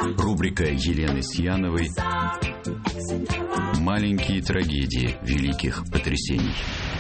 Рубрика Елены Сияновой «Маленькие трагедии великих потрясений».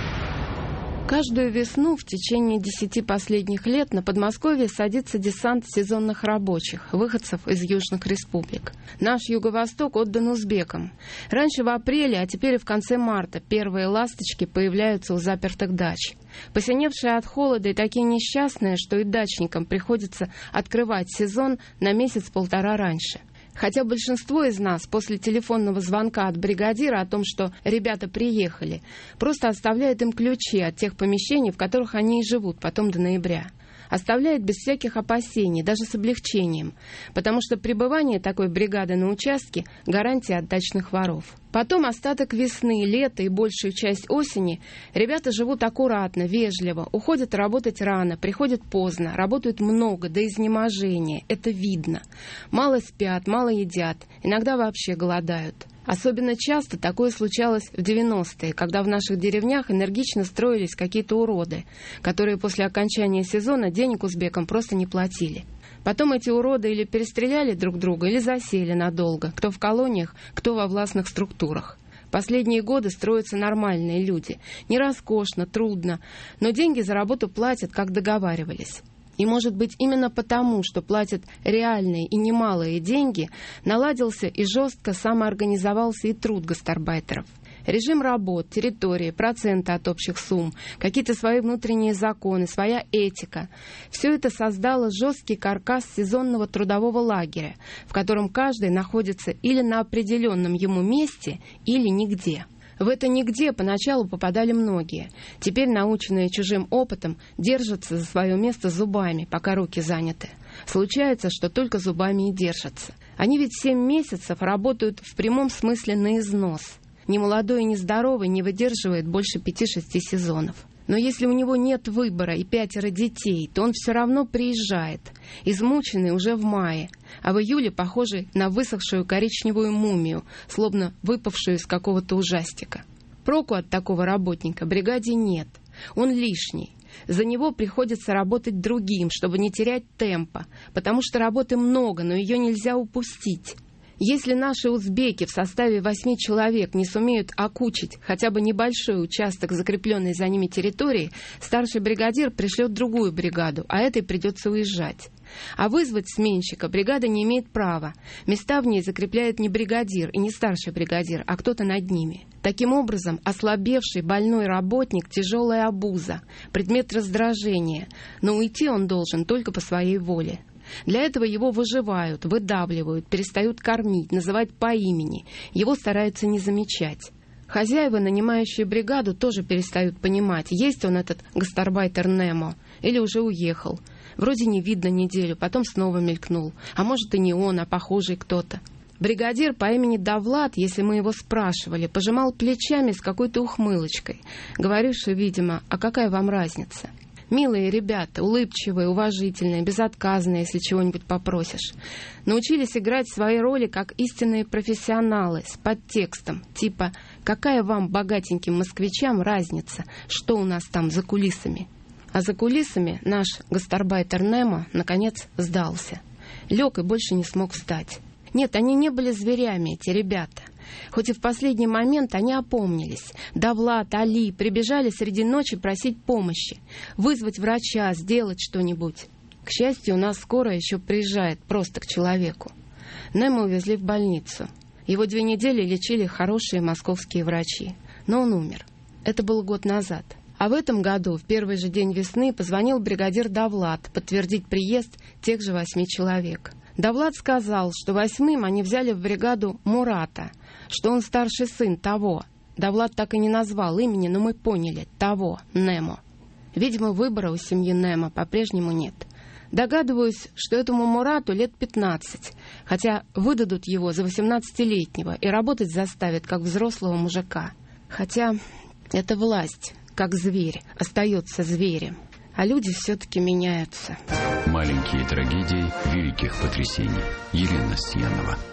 Каждую весну в течение 10 последних лет на Подмосковье садится десант сезонных рабочих, выходцев из южных республик. Наш юго-восток отдан узбекам. Раньше в апреле, а теперь и в конце марта первые ласточки появляются у запертых дач. Посиневшие от холода и такие несчастные, что и дачникам приходится открывать сезон на месяц-полтора раньше. Хотя большинство из нас после телефонного звонка от бригадира о том, что ребята приехали, просто оставляет им ключи от тех помещений, в которых они и живут потом до ноября. Оставляет без всяких опасений, даже с облегчением, потому что пребывание такой бригады на участке – гарантия от дачных воров. Потом остаток весны, лета и большую часть осени ребята живут аккуратно, вежливо, уходят работать рано, приходят поздно, работают много, до изнеможения, это видно. Мало спят, мало едят, иногда вообще голодают. Особенно часто такое случалось в 90-е, когда в наших деревнях энергично строились какие-то уроды, которые после окончания сезона денег узбекам просто не платили. Потом эти уроды или перестреляли друг друга, или засели надолго, кто в колониях, кто во властных структурах. Последние годы строятся нормальные люди. Не роскошно, трудно, но деньги за работу платят, как договаривались. И, может быть, именно потому, что платят реальные и немалые деньги, наладился и жестко самоорганизовался и труд гастарбайтеров. Режим работ, территории, проценты от общих сумм, какие-то свои внутренние законы, своя этика. Все это создало жесткий каркас сезонного трудового лагеря, в котором каждый находится или на определенном ему месте, или нигде. В это нигде поначалу попадали многие. Теперь, наученные чужим опытом, держатся за свое место зубами, пока руки заняты. Случается, что только зубами и держатся. Они ведь 7 месяцев работают в прямом смысле на износ. Ни молодой и ни здоровый не выдерживает больше 5-6 сезонов. Но если у него нет выбора и 5 детей, то он все равно приезжает, измученный уже в мае, а в июле похожий на высохшую коричневую мумию, словно выпавшую из какого-то ужастика. Проку от такого работника бригаде нет, он лишний. За него приходится работать другим, чтобы не терять темпа, потому что работы много, но ее нельзя упустить. Если наши узбеки в составе 8 человек не сумеют окучить хотя бы небольшой участок закрепленной за ними территории, старший бригадир пришлет другую бригаду, а этой придется уезжать. А вызвать сменщика бригада не имеет права. Места в ней закрепляет не бригадир и не старший бригадир, а кто-то над ними. Таким образом, ослабевший больной работник – тяжелая обуза, предмет раздражения, но уйти он должен только по своей воле. Для этого его выживают, выдавливают, перестают кормить, называть по имени. Его стараются не замечать. Хозяева, нанимающие бригаду, тоже перестают понимать, есть он этот гастарбайтер Немо или уже уехал. Вроде не видно неделю, потом снова мелькнул. А может и не он, а похожий кто-то. Бригадир по имени Давлат, если мы его спрашивали, пожимал плечами с какой-то ухмылочкой, говоривший, видимо, а какая вам разница? Милые ребята, улыбчивые, уважительные, безотказные, если чего-нибудь попросишь. Научились играть свои роли как истинные профессионалы, с подтекстом, типа «какая вам, богатеньким москвичам, разница, что у нас там за кулисами?» А за кулисами наш гастарбайтер Немо, наконец, сдался. Лег и больше не смог встать. Нет, они не были зверями, эти ребята. Хоть и в последний момент они опомнились. Давлат, Али прибежали среди ночи просить помощи, вызвать врача, сделать что-нибудь. К счастью, у нас скоро еще приезжает просто к человеку. Немо увезли в больницу. Его 2 недели лечили хорошие московские врачи. Но он умер. Это было год назад. А в этом году, в первый же день весны, позвонил бригадир Давлат подтвердить приезд тех же 8 человек. Давлат сказал, что 8-м они взяли в бригаду Мурата, что он старший сын того. Давлат так и не назвал имени, но мы поняли, того, Немо. Видимо, выбора у семьи Немо по-прежнему нет. Догадываюсь, что этому Мурату лет 15, хотя выдадут его за 18-летнего и работать заставят, как взрослого мужика. Хотя это власть, как зверь, остается зверем. А люди все-таки меняются. Маленькие трагедии великих потрясений. Елена Сиянова.